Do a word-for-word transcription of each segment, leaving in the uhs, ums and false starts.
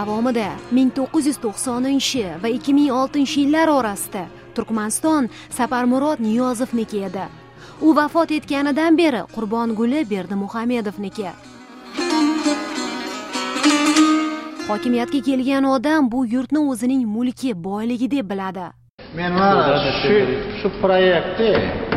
davomida ming to'qqiz yuz to'qsoninchi va ikki ming oltinchi yillar orasida Turkmaniston Saparmurod Niyozovniki edi. U vafot etganidan beri Qurbonguli Berdimuhamedovniki. Hokimiyatga kelgan odam bu yurtni o'zining mulki, boyligi deb biladi. Men mana shu shu proyektni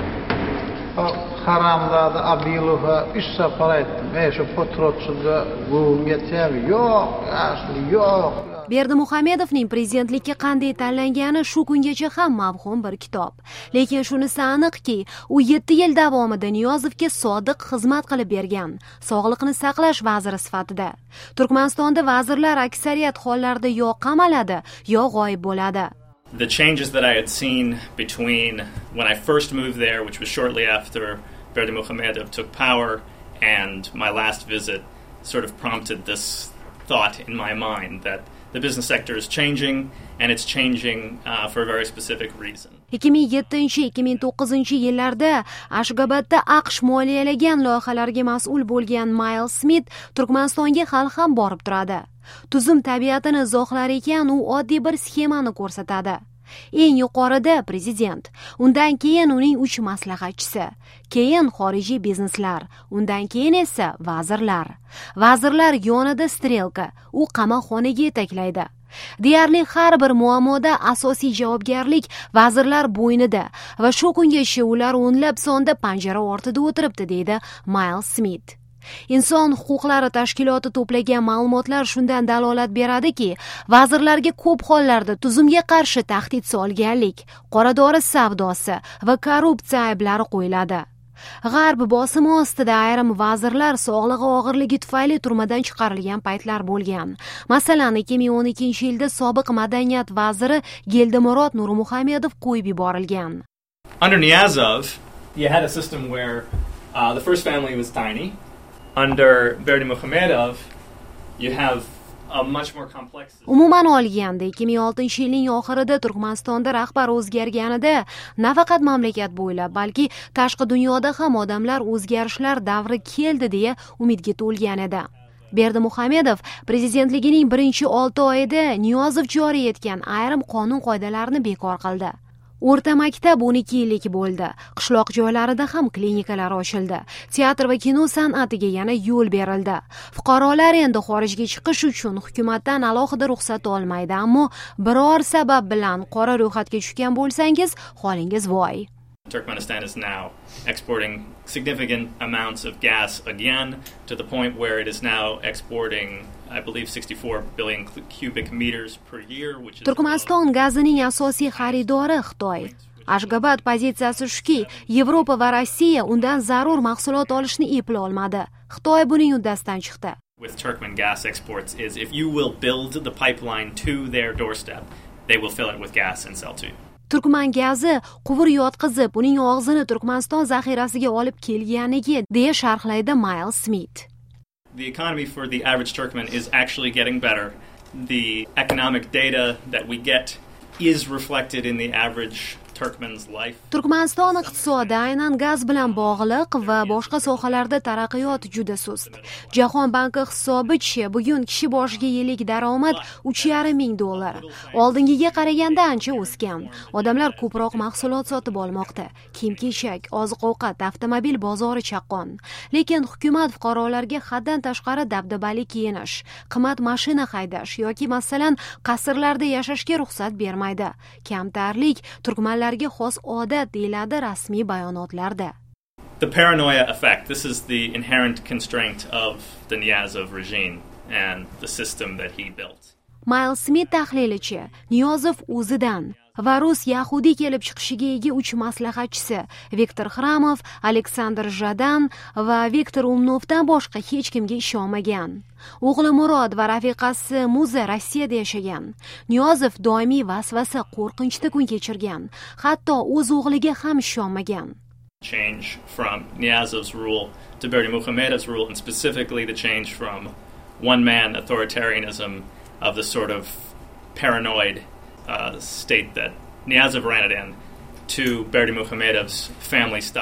Haramzada Abilovga uch safar aytdim. Men shu Potrotsida g'uvim yetyapti. Yo'q, asli yo'q. Berdimuhamedovning prezidentlikka qanday tanlangani shu kungacha ham mavhum bir kitob. Lekin shunisi aniqki, u yetti yil davomida Niyozovga sodiq xizmat qilib bergan, sog'liqni saqlash vaziri sifatida. Turkmanistonda vazirlar aksariyat hollarda yo qamaladi, yo g'oyib bo'ladi. The changes that I had seen between when I first moved there, which was shortly after Berdimuhamedov took power, and my last visit sort of prompted this thought in my mind that the business sector is changing, and it's changing uh, for a very specific reason. ikki ming yettinchi ikki ming to'qqizinchi yillarda Ashgabatda AQSh moliyalagan loyihalarga mas'ul bo'lgan Miles Smith Turkmanistonga hali ham borib turadi. Tuzum tabiatini izohlar ekan, u oddiy bir sxemani ko'rsatadi. Eng yuqorida prezident, undan keyin uning uch maslahatchisi, keyin xorijiy bizneslar, undan keyin esa vazirlar. Vazirlar yonida strelka, u qamoqxonaga yetaklaydi. Deyarli har bir muammoda asosiy javobgarlik vazirlar bo'ynida va shu kungacha ular o'nlab sonda panjara ortida o'tiribdi, deydi Miles Smith. Inson huquqlari tashkiloti to'plagan ma'lumotlar shundan dalolat beradiki, vazirlarga ko'p hollarda tuzumga qarshi tahdid solganlik, qoradori savdosi va korrupsiya ayblari qo'yiladi. G'arb bosimi ostida ayrim vazirlar sog'lig'i og'irligi tufayli turmadan chiqarilgan paytlar bo'lgan. Masalan, ikki ming o'n ikkinchi yilda sobiq madaniyat vaziri Geldimurod Nurmuhamedov qo'yib yuborilgan. Under Niyazov, you had a system where uh, the first family was tiny. Under Berdimuhamedov, you have a much more complex system. Umuman olganda ikki ming oltinchi yilning oxirida Turkmanistonda rahbar o'zgarganida nafaqat mamlakat bo'ylab, balki tashqi dunyoda ham odamlar o'zgarishlar davri keldi deya umidga to'lgan edi. Berdimuhamedov prezidentligining birinchi olti oyida Niyozov joriy etgan ayrim qonun qoidalarni bekor qildi. O'rta maktab o'n ikki yillik bo'ldi. Qishloq joylarida ham klinikalar ochildi. Teatr va kino san'atiga yana yo'l berildi. Fuqarolar endi xorijga chiqish uchun hukumatdan alohida ruxsat olmaydi, ammo biror sabab bilan qora ro'yxatga tushgan bo'lsangiz, holingiz voy. Turkmenistan is now exporting significant amounts of gas again, to the point where it is now exporting, I believe, sixty-four billion cubic meters per year, which is Turkmaniston gazining asosiy xaridori Xitoy. Ashgabat pozitsiyasi shuki, Yevropa va Rossiya undan zarur mahsulot olishni eplay olmadi. Xitoy buning uddasidan chiqdi. With Turkmen gas exports is if you will build the pipeline to their doorstep, they will fill it with gas and sell to you. Turkman gazi quvur yotqizib, uning og'zini Turkmaniston zaxirasiga olib kelganligi deya sharhlaydi Miles Smith. The economy for the average Turkmen is actually getting better. The economic data that we get is reflected in the average Turkmen's life. Turkmaniston iqtisodi aynan gaz bilan bog'liq va boshqa sohalarda taraqqiyot juda sust. Jahon banki hisobicha bugun kishi boshiga yillik daromad uch yarim ming dollar. Oldingiga qaraganda ancha o'sgan. Odamlar ko'proq mahsulot sotib olmoqda. Kiyim-kechak, oziq-ovqat, avtomobil bozori chaqqon. Lekin hukumat fuqarolarga haddan tashqari dabdabali kiyinish, qimmat mashina haydash yoki masalan qasrlarda yashashga ruxsat bermaydi. Kamtarlik turkmanlar xos odat deyiladi rasmiy bayonotlarda. The paranoia effect. This is the inherent constraint of the Niyazov regime and the system that he built. Miles Smith tahlilichi, Niyozov o'zidan va rus yahudiy kelib chiqishiga ega uch maslahatchisi Viktor Xramov, Aleksandr Jadan va Viktor Umnovdan boshqa hech kimga ishonmagan. O'g'li Murod va rafiqasi Muza Rossiyada yashagan. Niyozov doimiy vasvasa, qo'rqinchda kun kechirgan. Hatto o'z o'g'liga ham ishonmagan. Change from Niyazov's rule to Berdimuhamedov's rule, and specifically the change from one-man authoritarianism of the sort of paranoid uh, state that Niyazov ran it in to Berdimuhamedov's family style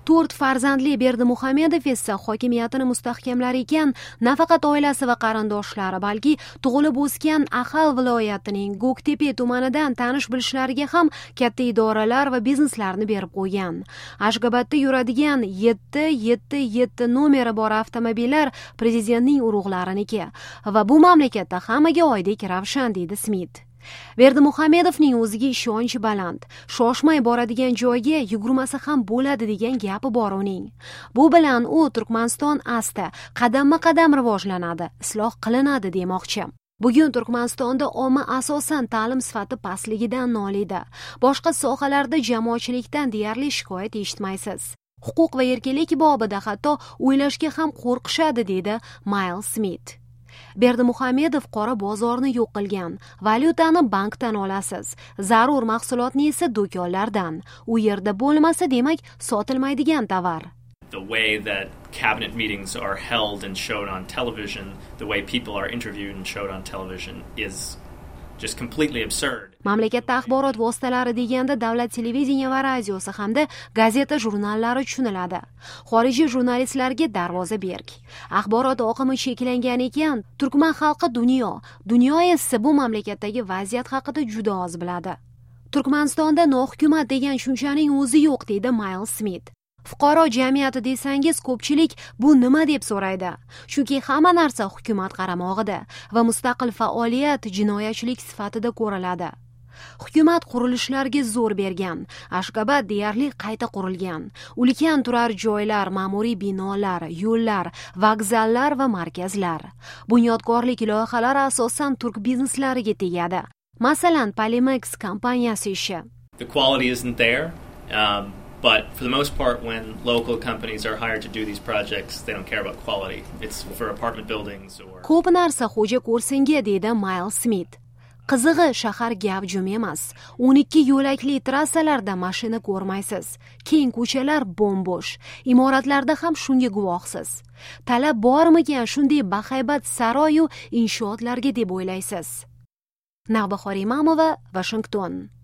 to'rt farzandli Berdimuhamedov esa hokimiyatini mustahkamlar ekan, nafaqat oilasi va qarindoshlari, balki tug'ilib o'sgan Axal viloyatining Go'ktepe tumanidan tanish bilishlariga ham katta idoralar va bizneslarni berib qo'ygan. Ashgabatda yuradigan yetti yetti yetti nomeri bor avtomobillar prezidentning urug'lariniki va bu mamlakatda hammaga oydek ravshan, deydi Smit. Berdimuhamedovning o'ziga ishonchi baland, shoshmay boradigan joyga yugurmasa ham bo'ladi degan gapi bor uning. Bu bilan u Turkmaniston asta qadamma-qadam rivojlanadi, isloh qilinadi demoqchi. Bugun Turkmanistonda omma asosan ta'lim sifati pastligidan noliydi. Boshqa sohalarda jamoatchilikdan deyarli shikoyat eshitmaysiz. Huquq va erkinlik bobida hatto o'ylashga ham qo'rqishadi, dedi Miles Smit. Berdimuhamedov qora bozorni yo'q qilgan. Valyutani bankdan olasiz, zarur mahsulotni esa do'konlardan. U yerda bo'lmasa, demak, sotilmaydigan tovar. The way that cabinet meetings are held and shown on television, the way people are interviewed and showed on television is just completely absurd. Mamlakatda axborot vositalari deganda davlat televideniya va radiosi hamda gazeta jurnallari tushuniladi. Xorijiy jurnalistlarga darvoza berk. Axborot oqimi cheklangan ekan, turkman xalqi dunyo, dunyo esa bu mamlakatdagi vaziyat haqida juda oz biladi. Turkmanistonda nohukumat degan tushunchaning o'zi yo'q, deydi Miles Smit. Fuqaro jamiyati desangiz, ko'pchilik bu nima deb so'raydi. Chunki hamma narsa hukumat qaramog'ida va mustaqil faoliyat jinoyatchilik sifatida ko'riladi. Hukumat qurilishlarga zo'r bergan. Ashgabat deyarli qayta qurilgan. Ulkan turar joylar, ma'muriy binolar, yo'llar, vokzallar va markazlar. Bunyodkorlik loyihalari asosan turk bizneslariga tegadi. Masalan, Polymex kompaniyasi ishi. The quality isn't there. Um, But for the most part, when local companies are hired to do these projects, they don't care about quality. It's for apartment buildings or... Ko'p narsa xo'ja ko'rsinga, deydi Miles Smit. Qizig'i, shahar gavjum emas. o'n ikki yo'lakli trassalarda mashina ko'rmaysiz. Keng ko'chalar bo'm-bo'sh. Imoratlarda ham shunga guvohsiz. Talab bormikan shunday bahaybat saroy-u inshootlarga deb o'ylaysiz. Navbahor Imamova, Washington.